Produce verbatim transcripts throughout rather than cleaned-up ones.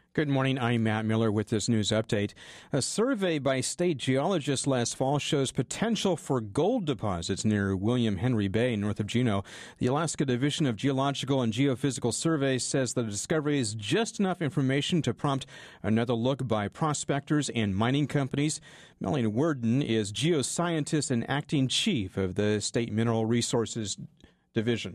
Good morning. I'm Matt Miller with this news update. A survey by state geologists last fall shows potential for gold deposits near William Henry Bay, north of Juneau. The Alaska Division of Geological and Geophysical Surveys says the discovery is just enough information to prompt another look by prospectors and mining companies. Melanie Worden is geoscientist and acting chief of the State Mineral Resources Division.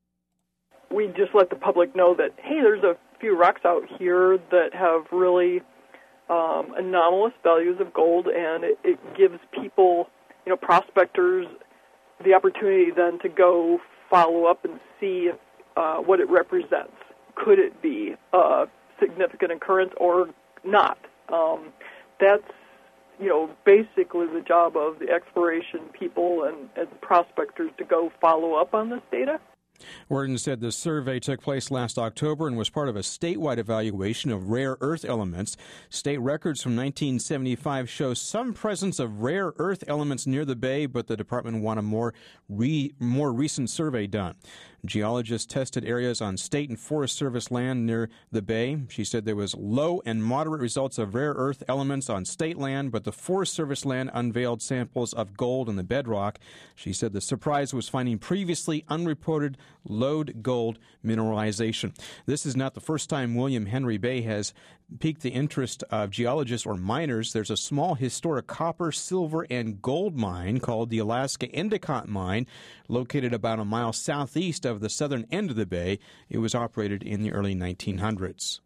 We just let the public know that, hey, there's a few rocks out here that have really um, anomalous values of gold, and it, it gives people, you know, prospectors, the opportunity then to go follow up and see uh, what it represents. Could it be a significant occurrence or not? Um, that's, you know, basically the job of the exploration people and, and prospectors to go follow up on this data. Worden said the survey took place last October and was part of a statewide evaluation of rare earth elements. State records from nineteen seventy-five show some presence of rare earth elements near the bay, but the department wanted a more, re, more recent survey done. Geologists tested areas on state and Forest Service land near the bay. She said there was low and moderate results of rare earth elements on state land, but the Forest Service land unveiled samples of gold in the bedrock. She said the surprise was finding previously unreported lode gold mineralization. This is not the first time William Henry Bay has piqued the interest of geologists or miners. There's a small historic copper, silver, and gold mine called the Alaska Endicott Mine, located about a mile southeast of the southern end of the bay. It was operated in the early nineteen hundreds.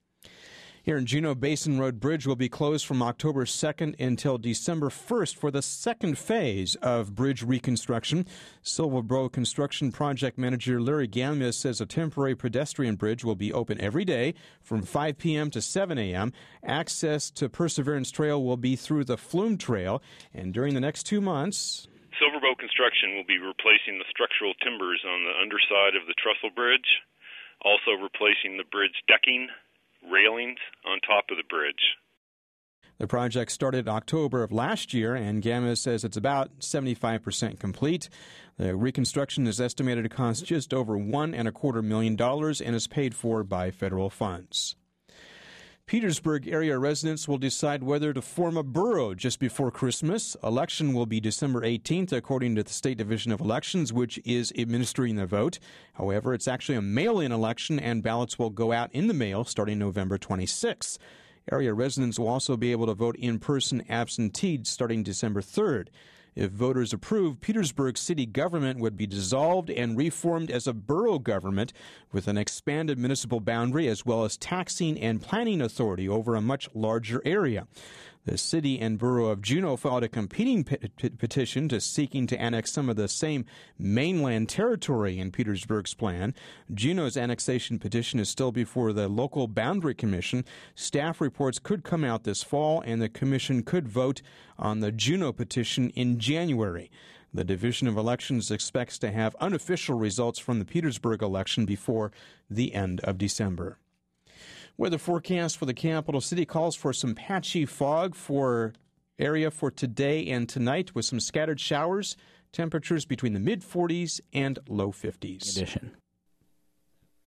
Here in Juneau, Basin Road Bridge will be closed from October second until December first for the second phase of bridge reconstruction. Silverboro Construction Project Manager Larry Gamis says a temporary pedestrian bridge will be open every day from five p.m. to seven a.m. Access to Perseverance Trail will be through the Flume Trail, and during the next two months... Silverbow Construction will be replacing the structural timbers on the underside of the trestle bridge, also replacing the bridge decking, railings on top of the bridge. The project started October of last year, and Gamis says it's about seventy-five percent complete. The reconstruction is estimated to cost just over one and a quarter million dollars and is paid for by federal funds. Petersburg area residents will decide whether to form a borough just before Christmas. Election will be December eighteenth, according to the State Division of Elections, which is administering the vote. However, it's actually a mail-in election, and ballots will go out in the mail starting November twenty-sixth. Area residents will also be able to vote in person absentee starting December third. If voters approve, Petersburg city government would be dissolved and reformed as a borough government with an expanded municipal boundary as well as taxing and planning authority over a much larger area. The city and borough of Juneau filed a competing pet- pet- petition to seeking to annex some of the same mainland territory in Petersburg's plan. Juneau's annexation petition is still before the local boundary commission. Staff reports could come out this fall, and the commission could vote on the Juneau petition in January. The Division of Elections expects to have unofficial results from the Petersburg election before the end of December. Weather forecast for the capital city calls for some patchy fog for area for today and tonight with some scattered showers, temperatures between the mid forties and low fifties. Edition.